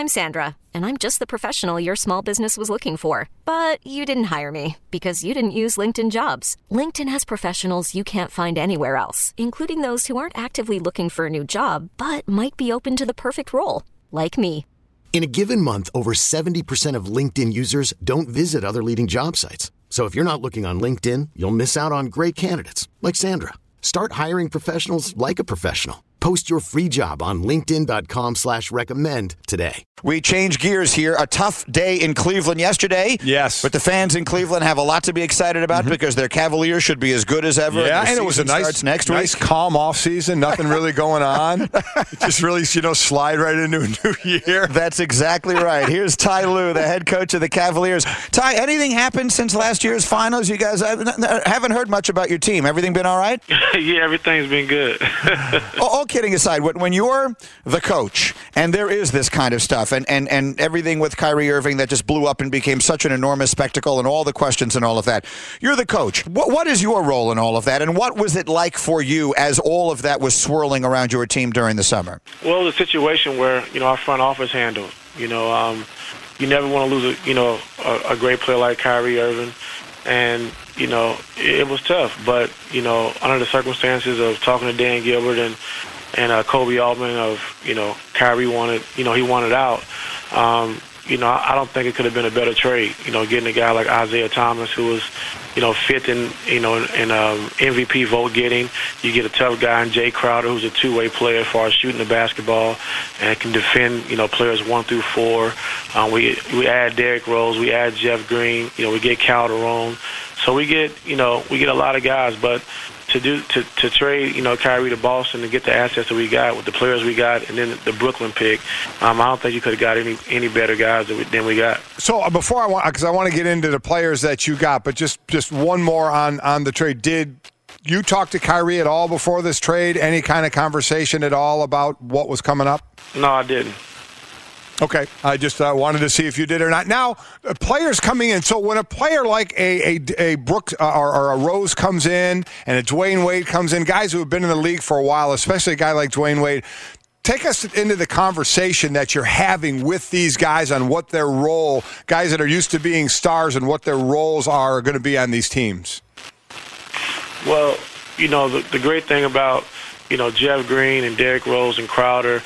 I'm Sandra, and I'm just the professional your small business was looking for. But you didn't hire me because you didn't use LinkedIn Jobs. LinkedIn has professionals you can't find anywhere else, including those who aren't actively looking for a new job, but might be open to the perfect role, like me. In a given month, over 70% of LinkedIn users don't visit other leading job sites. So if you're not looking on LinkedIn, you'll miss out on great candidates like Sandra. Start hiring professionals like a professional. Post your free job on linkedin.com/recommend today. We change gears here. A tough day in Cleveland yesterday. Yes. But the fans in Cleveland have a lot to be excited about because their Cavaliers should be as good as ever. Yeah, and it was a nice calm off season. Nothing really going on. Just really, slide right into a new year. That's exactly right. Here's Ty Lue, the head coach of the Cavaliers. Ty, anything happened since last year's finals? You guys haven't heard much about your team. Everything been all right? Yeah, everything's been good. All kidding aside, when you're the coach and there is this kind of stuff and everything with Kyrie Irving that just blew up and became such an enormous spectacle and all the questions and all of that, you're the coach. What is your role in all of that, and what was it like for you as all of that was swirling around your team during the summer? Well, the situation where, our front office handled. You never want to lose a great player like Kyrie Irving. And, it was tough. But, under the circumstances of talking to Dan Gilbert and Kobe Altman of, Kyrie wanted, he wanted out. I don't think it could have been a better trade, getting a guy like Isaiah Thomas who was, fifth in MVP vote getting. You get a tough guy in Jay Crowder who's a two-way player as far as shooting the basketball and can defend, players 1 through 4. We add Derrick Rose, we add Jeff Green, we get Calderon. So we get a lot of guys, but to trade, Kyrie to Boston and get the assets that we got with the players we got, and then the Brooklyn pick, I don't think you could have got any better guys than we got. So before because I want to get into the players that you got, but just one more on the trade. Did you talk to Kyrie at all before this trade? Any kind of conversation at all about what was coming up? No, I didn't. Okay, I just wanted to see if you did or not. Now, players coming in. So when a player like a Brooks or a Rose comes in and a Dwayne Wade comes in, guys who have been in the league for a while, especially a guy like Dwayne Wade, take us into the conversation that you're having with these guys on what their role, guys that are used to being stars, and what their roles are going to be on these teams. Well, the great thing about, Jeff Green and Derrick Rose and Crowder,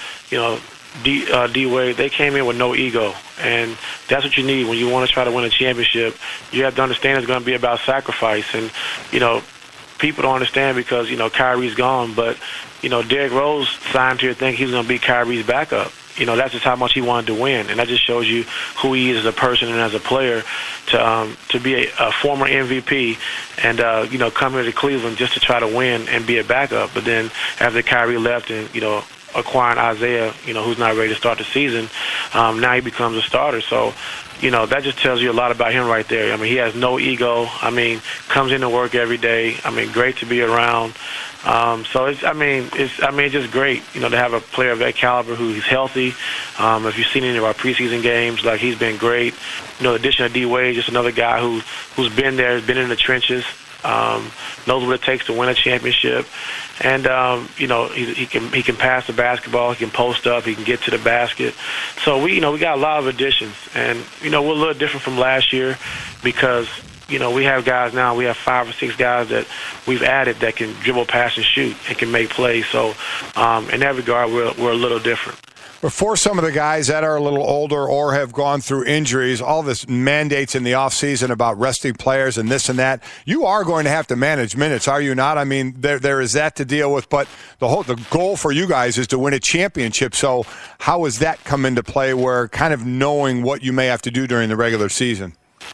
D-Wade, they came in with no ego, and that's what you need when you want to try to win a championship. You have to understand it's going to be about sacrifice, and, people don't understand because, Kyrie's gone, but, Derrick Rose signed here thinking he was going to be Kyrie's backup. That's just how much he wanted to win, and that just shows you who he is as a person and as a player to be a former MVP and, come here to Cleveland just to try to win and be a backup. But then after Kyrie left and, acquiring Isaiah, who's not ready to start the season, now he becomes a starter. So, that just tells you a lot about him right there. I mean, he has no ego. I mean, comes into work every day. I mean, great to be around. So it's just great, to have a player of that caliber who's healthy. If you've seen any of our preseason games, he's been great. The addition of D-Wade, just another guy who's been there, been in the trenches. Knows what it takes to win a championship, and he can pass the basketball, he can post up, he can get to the basket. So we got a lot of additions, and we're a little different from last year because we have guys now. We have 5 or 6 guys that we've added that can dribble, pass, and shoot and can make plays. So in that regard, we're a little different. But for some of the guys that are a little older or have gone through injuries, all this mandates in the offseason about resting players and this and that, you are going to have to manage minutes, are you not? I mean, there is that to deal with, but the goal for you guys is to win a championship. So how does that come into play where kind of knowing what you may have to do during the regular season?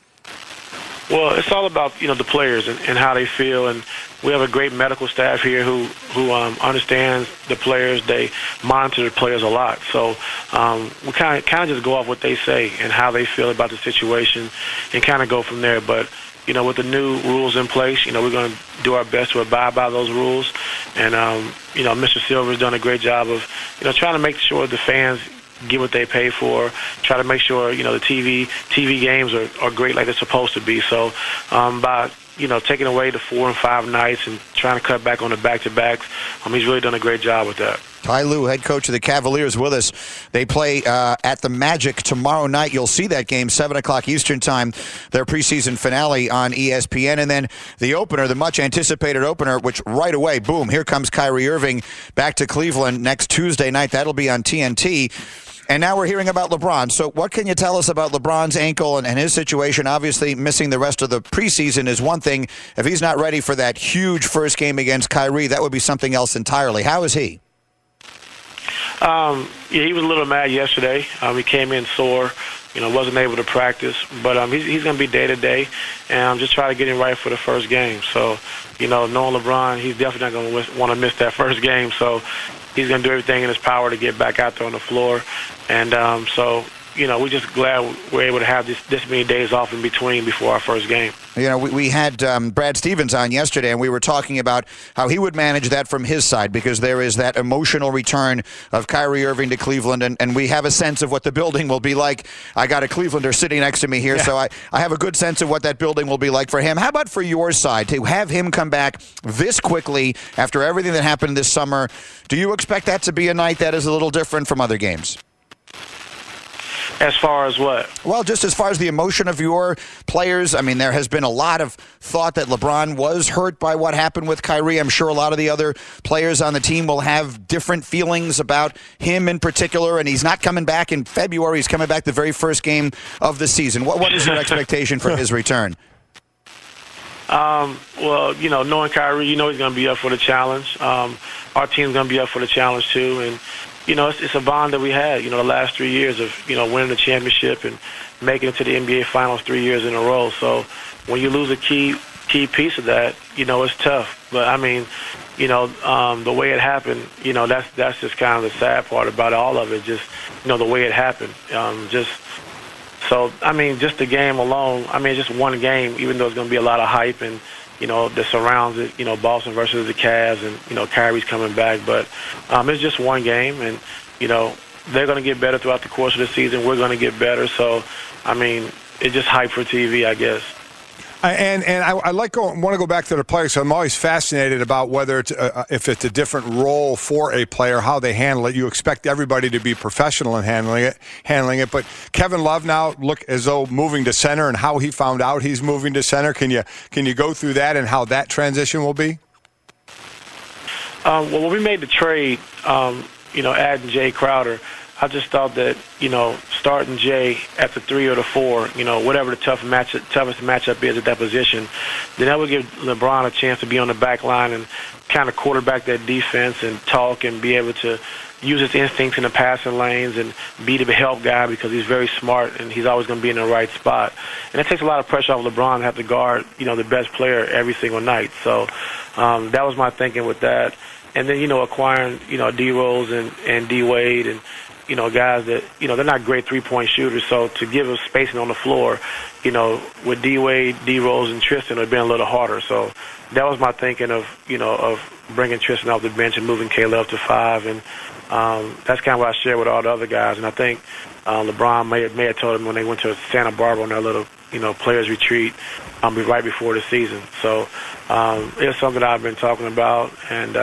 Well, it's all about, the players and how they feel, and we have a great medical staff here who understands the players. They monitor the players a lot. So we kind of just go off what they say and how they feel about the situation and kind of go from there. But, with the new rules in place, we're going to do our best to abide by those rules. And, Mr. Silver's done a great job of, trying to make sure the fans get what they pay for, try to make sure, the TV games are great like they're supposed to be. So by, taking away the 4 and 5 nights and trying to cut back on the back-to-backs, he's really done a great job with that. Ty Lue, head coach of the Cavaliers, with us. They play at the Magic tomorrow night. You'll see that game, 7 o'clock Eastern Time, their preseason finale on ESPN. And then the opener, the much-anticipated opener, which right away, boom, here comes Kyrie Irving back to Cleveland next Tuesday night. That'll be on TNT. And now we're hearing about LeBron. So what can you tell us about LeBron's ankle and his situation? Obviously, missing the rest of the preseason is one thing. If he's not ready for that huge first game against Kyrie, that would be something else entirely. How is he? Yeah, he was a little mad yesterday. He came in sore, wasn't able to practice. But he's going to be day-to-day, and I'm just trying to get him right for the first game. So, knowing LeBron, he's definitely not going to want to miss that first game. So he's going to do everything in his power to get back out there on the floor. And we're just glad we're able to have this many days off in between before our first game. We had Brad Stevens on yesterday, and we were talking about how he would manage that from his side, because there is that emotional return of Kyrie Irving to Cleveland, and we have a sense of what the building will be like. I got a Clevelander sitting next to me here, so I have a good sense of what that building will be like for him. How about for your side, to have him come back this quickly after everything that happened this summer? Do you expect that to be a night that is a little different from other games? As far as what? Well, just as far as the emotion of your players. I mean, there has been a lot of thought that LeBron was hurt by what happened with Kyrie. I'm sure a lot of the other players on the team will have different feelings about him in particular, and he's not coming back in February. He's coming back the very first game of the season. What is your expectation for his return? Well, knowing Kyrie, he's going to be up for the challenge. Our team's going to be up for the challenge, too, and it's a bond that we had, the last 3 years of, winning the championship and making it to the NBA Finals 3 years in a row. So when you lose a key piece of that, it's tough. But, the way it happened, that's just kind of the sad part about all of it, just, the way it happened. Just the game alone, just one game, even though it's going to be a lot of hype and, that surrounds it, Boston versus the Cavs, and, Kyrie's coming back. But it's just one game, and, they're going to get better throughout the course of the season. We're going to get better. So, it's just hype for TV, I guess. I want to go back to the players. So I'm always fascinated about whether it's if it's a different role for a player, how they handle it. You expect everybody to be professional in handling it. But Kevin Love now look as though moving to center, and how he found out he's moving to center. Can you go through that and how that transition will be? Well, when we made the trade, adding Jay Crowder, I just thought that, starting Jay at the 3 or the 4, whatever the toughest matchup is at that position, then that would give LeBron a chance to be on the back line and kind of quarterback that defense and talk and be able to use his instincts in the passing lanes and be the help guy, because he's very smart and he's always going to be in the right spot. And it takes a lot of pressure off LeBron to have to guard, the best player every single night. So that was my thinking with that. And then, acquiring, D Rose and D Wade and, guys that, they're not great three-point shooters. So to give us spacing on the floor, with D Wade, D Rose, and Tristan, it would have been a little harder. So that was my thinking of bringing Tristan off the bench and moving Caleb to 5. And that's kind of what I shared with all the other guys. And I think LeBron may have told them when they went to Santa Barbara on their little, players retreat right before the season. So it's something I've been talking about. And,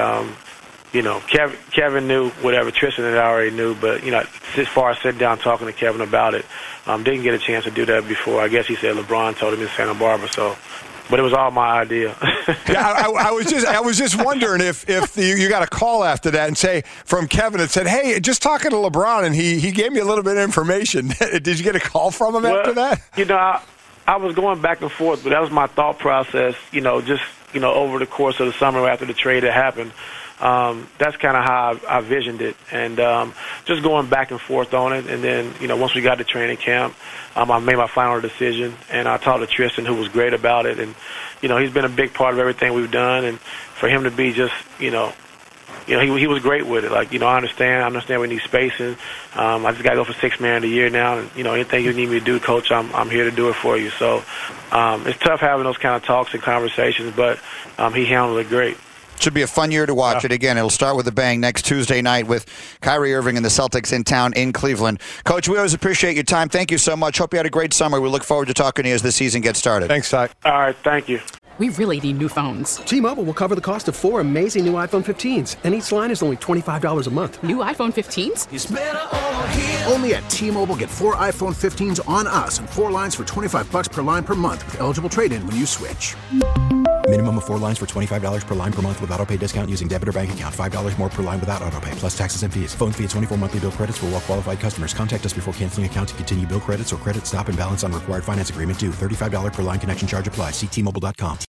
Kevin knew whatever Tristan had already knew, but, as far as sitting down talking to Kevin about it, didn't get a chance to do that before. I guess he said LeBron told him in Santa Barbara, so. But it was all my idea. I was just wondering if you got a call after that and say from Kevin that said, "Hey, just talking to LeBron, and he gave me a little bit of information." Did you get a call from him after that? I was going back and forth, but that was my thought process. Over the course of the summer after the trade had happened. That's kind of how I visioned it, and just going back and forth on it. And then, once we got to training camp, I made my final decision, and I talked to Tristan, who was great about it. And, he's been a big part of everything we've done. And for him to be just, he was great with it. Like, I understand we need spacing. I just got to go for $6 million a year now. And, anything you need me to do, Coach, I'm here to do it for you. So it's tough having those kind of talks and conversations, but he handled it great. Should be a fun year to watch it. Again, it'll start with a bang next Tuesday night with Kyrie Irving and the Celtics in town in Cleveland. Coach, we always appreciate your time. Thank you so much. Hope you had a great summer. We look forward to talking to you as the season gets started. Thanks, Ty. All right, thank you. We really need new phones. T-Mobile will cover the cost of 4 amazing new iPhone 15s, and each line is only $25 a month. New iPhone 15s? It's better over here. Only at T-Mobile, get 4 iPhone 15s on us and 4 lines for $25 per line per month with eligible trade-in when you switch. Minimum of 4 lines for $25 per line per month with autopay discount using debit or bank account. $5 more per line without autopay, plus taxes and fees. Phone fee at 24 monthly bill credits for well-qualified customers. Contact us before canceling account to continue bill credits or credit stop and balance on required finance agreement due. $35 per line connection charge applies. See T-Mobile.com.